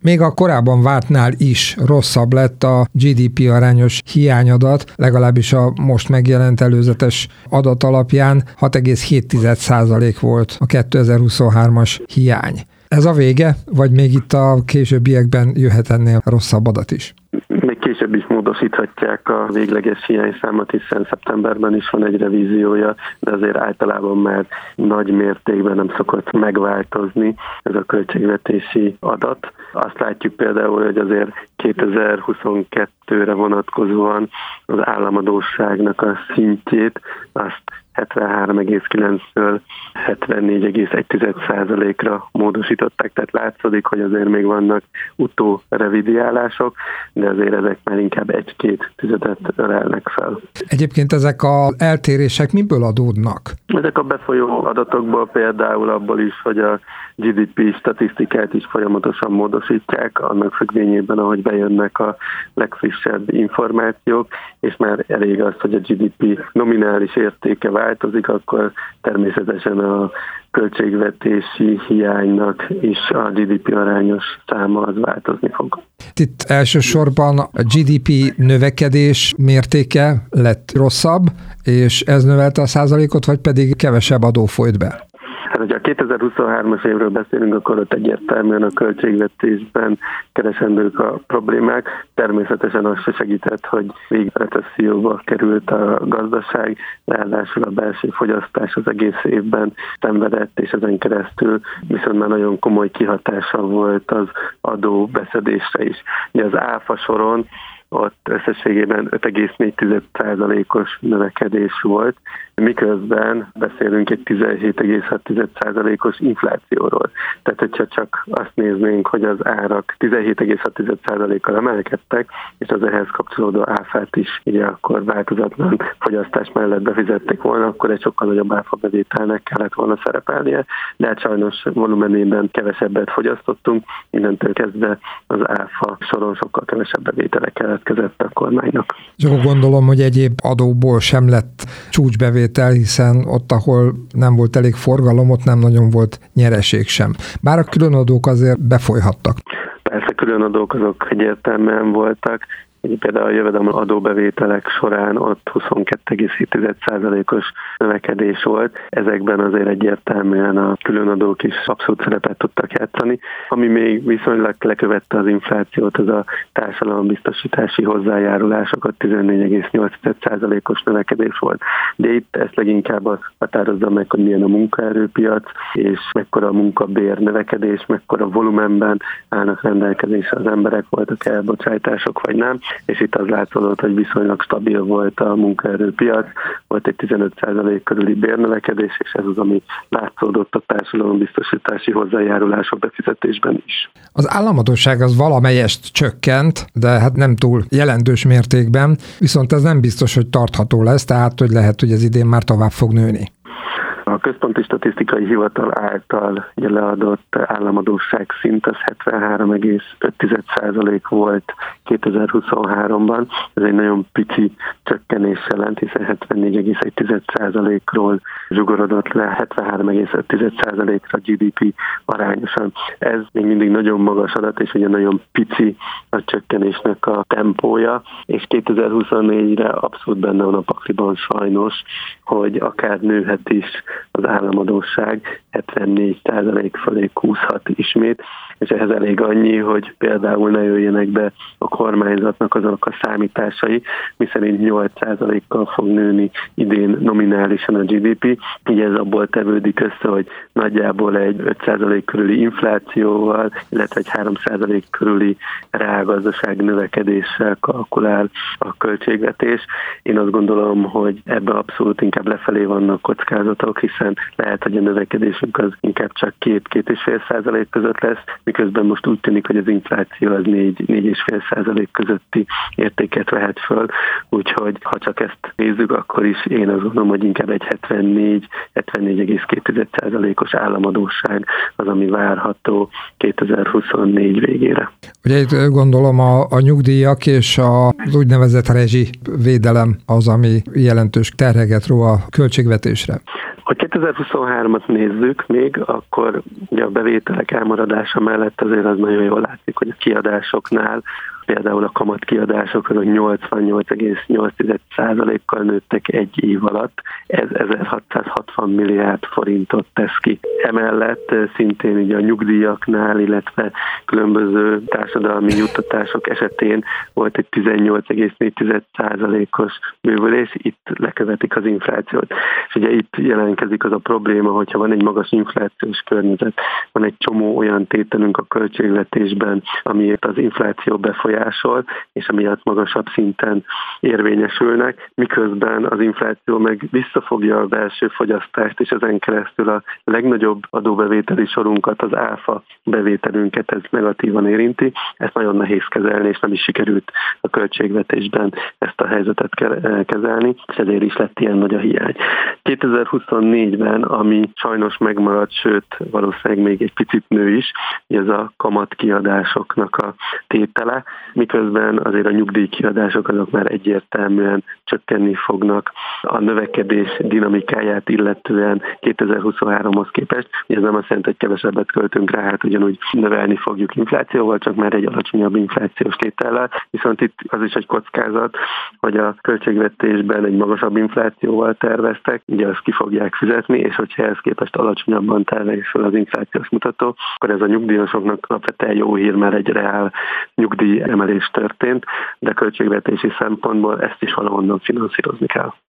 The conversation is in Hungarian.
Még a korábban vártnál is rosszabb lett a GDP arányos hiányadat, legalábbis a most megjelent előzetes adat alapján 6,7% volt a 2023-as hiány. Ez a vége, vagy még itt a későbbiekben jöhet ennél rosszabb adat is? Még később is módosíthatják a végleges hiányszámot, hiszen szeptemberben is van egy revíziója, de azért általában már nagy mértékben nem szokott megváltozni ez a költségvetési adat. Azt látjuk például, hogy azért 2022-re vonatkozóan az államadósságnak a szintjét azt 73,9-ről 74,1%-ra módosították, tehát látszódik, hogy azért még vannak utórevidiálások, de azért ezek már inkább 1-2 tizedet ölelnek fel. Egyébként ezek az eltérések miből adódnak? Ezek a befolyó adatokból például abból is, hogy a GDP statisztikát is folyamatosan módosítják, annak függvényében, ahogy bejönnek a legfrissebb információk, és már elég az, hogy a GDP nominális értéke változik, akkor természetesen a költségvetési hiánynak is a GDP arányos száma az változni fog. Itt elsősorban a GDP növekedés mértéke lett rosszabb, és ez növelte a százalékot, vagy pedig kevesebb adó folyt be? Hát, hogyha a 2023-as évről beszélünk, akkor ott egyértelműen a költségvetésben keresendők a problémák. Természetesen az se segített, hogy végig recesszióba került a gazdaság, ráadásul a belső fogyasztás az egész évben szenvedett, és ezen keresztül viszont már nagyon komoly kihatása volt az adóbeszedésre is. Ugye az áfa soron ott összességében 5,4%-os növekedés volt, miközben beszélünk egy 17,6%-os inflációról. Tehát, hogyha csak azt néznénk, hogy az árak 17,6%-kal emelkedtek, és az ehhez kapcsolódó áfát is ugye akkor változatlan fogyasztás mellett befizették volna, akkor egy sokkal nagyobb áfabevételnek kellett volna szerepelnie, de hát sajnos volumenében kevesebbet fogyasztottunk, innentől kezdve az áfa soron sokkal kevesebb bevétele keletkezett a kormánynak. És akkor gondolom, hogy egyéb adóból sem lett csúcsbevétel, hiszen ott, ahol nem volt elég forgalom, ott nem nagyon volt nyereség sem. Bár a különadók azért befolyhattak. Persze különadók azok egyértelműen voltak, például a jövedelem adóbevételek során ott 22,7%-os növekedés volt. Ezekben azért egyértelműen a különadók is abszolút szerepet tudtak játszani. Ami még viszonylag lekövette az inflációt, az a társadalombiztosítási hozzájárulások, 14,8%-os növekedés volt. De itt ezt leginkább az határozza meg, hogy milyen a munkaerőpiac, és mekkora a munkabér növekedés, mekkora volumenben állnak rendelkezésre az emberek, voltak elbocsátások vagy nem. És itt az látszott, hogy viszonylag stabil volt a munkaerőpiac, volt egy 15% körüli bérnövekedés, és ez az, ami látszódott a társadalombiztosítási hozzájárulások befizetésben is. Az államadósság az valamelyest csökkent, de hát nem túl jelentős mértékben, viszont ez nem biztos, hogy tartható lesz, tehát hogy lehet, hogy ez idén már tovább fog nőni. A Központi Statisztikai Hivatal által leadott államadósság szint az 73,5% volt 2023-ban. Ez egy nagyon pici csökkenés jelent, hiszen 74,1%-ról zsugorodott le 73,5%-ra GDP arányosan. Ez még mindig nagyon magas adat, és ugye nagyon pici a csökkenésnek a tempója, és 2024-re abszolút benne van a pakliban sajnos, hogy akár nőhet is az államadósság, 74% fölé kúszhat ismét, és ehhez elég annyi, hogy például ne jöjjenek be a kormányzatnak azok a számításai, miszerint 8%-kal fog nőni idén nominálisan a GDP, így ez abból tevődik össze, hogy nagyjából egy 5% körüli inflációval, illetve egy 3% körüli reálgazdaság növekedéssel kalkulál a költségvetés. Én azt gondolom, hogy ebben abszolút inkább lefelé vannak kockázatok, hiszen lehet, hogy a növekedésünk az inkább csak 2-2,5% között lesz, miközben most úgy tűnik, hogy az infláció az 4-4,5% közötti értéket vehet föl, úgyhogy ha csak ezt nézzük, akkor is én azt gondolom, hogy inkább egy 74,2%-os államadósság az, ami várható 2024 végére. Ugye itt gondolom a nyugdíjak és az úgynevezett rezsivédelem az, ami jelentős terheget ró a költségvetésre. Ha 2023-at nézzük még, akkor ugye a bevételek elmaradása mellett azért az nagyon jól látszik, hogy a kiadásoknál, például a kamatkiadások azok 88,8%-kal nőttek egy év alatt, ez 1660 milliárd forintot tesz ki. Emellett szintén ugye a nyugdíjaknál, illetve különböző társadalmi juttatások esetén volt egy 18,4%-os bővülés, itt lekövetik az inflációt. És ugye itt jelentkezik az a probléma, hogyha van egy magas inflációs környezet, van egy csomó olyan tételünk a költségvetésben, amiért az infláció befolyásol, és amiatt magasabb szinten érvényesülnek, miközben az infláció meg visszafogja a belső fogyasztást, és ezen keresztül a legnagyobb adóbevételi sorunkat, az áfa bevételünket ez negatívan érinti. Ezt nagyon nehéz kezelni, és nem is sikerült a költségvetésben ezt a helyzetet kezelni, és ezért is lett ilyen nagy a hiány. 2024-ben, ami sajnos megmaradt, sőt valószínűleg még egy picit nő is, ez a kamatkiadásoknak a tétele, miközben azért a nyugdíjkiadások azok már egyértelműen csökkenni fognak a növekedés dinamikáját illetően 2023-hoz képest. Ez nem azt jelenti, hogy kevesebbet költünk rá, hát ugyanúgy növelni fogjuk inflációval, csak már egy alacsonyabb inflációs tétellel, viszont itt az is egy kockázat, hogy a költségvetésben egy magasabb inflációval terveztek, ugye azt ki fogják fizetni, és hogyha ehhez képest alacsonyabban tervezül az inflációs mutató, akkor ez a nyugdíjasoknak alapvetően jó hír, mert egy reál nyugdíj emelés történt, de költségvetési szempontból ezt is valahonnan finanszírozni kell.